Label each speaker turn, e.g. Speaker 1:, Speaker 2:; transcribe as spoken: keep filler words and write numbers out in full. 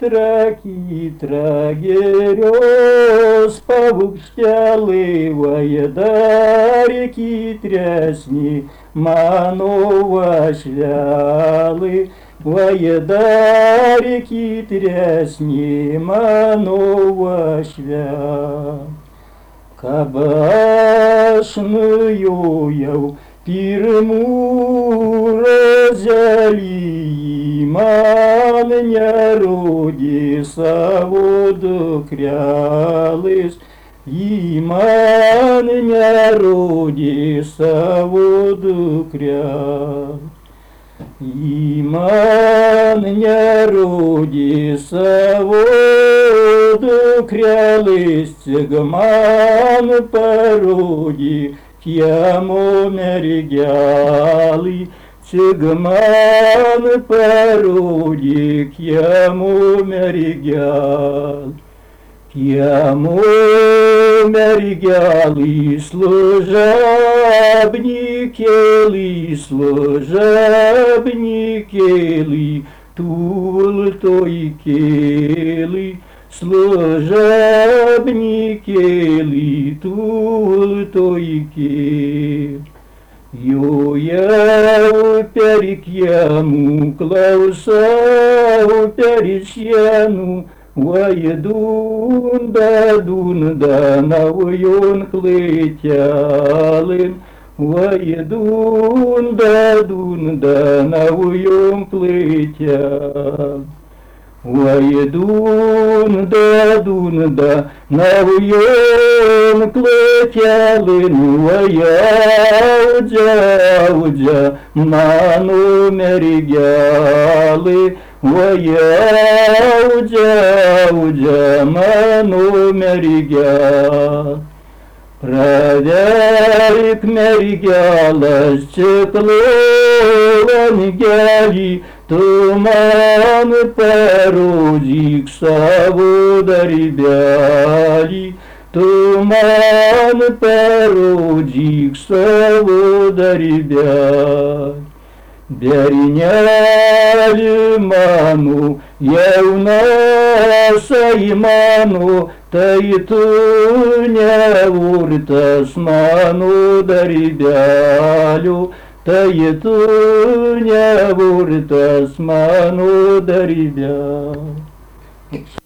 Speaker 1: Kitra, kitra gerios paukšteliai dar kitresni mano vašvelai, dar kitresni mano vašvelai. Kab aš nujojau pirmų razelį, man nerodė savo dukrelės, ji man nerodė savo dukrelės. Ji man nerodė savo dukrelės, tik man parodė kiemo mergelį, tik man parodė kiemo mergelį. Kiemo mergelį služabnikėlį, služabnikėlį, tultoj kėlį, služabnikėlį, tultoj kėlį. Jojau per kiemų, klausau per sienų, vai dunda, dunda naujon klėtelin, vai dunda, dunda naujon klėtelin. Vai dunda, dunda naujon klėtelin, vai audžia, audžia mano mergelė, vai audžia, audžia mano mergelė. Praverk mergelas stiklo langelį, tu man parodyk savo darbelį, tu man parodyk savo darbelį. Berneli mano, jaunasai mano, tai tu neurtas mano darbelio, tai tu neurtas mano darbelio.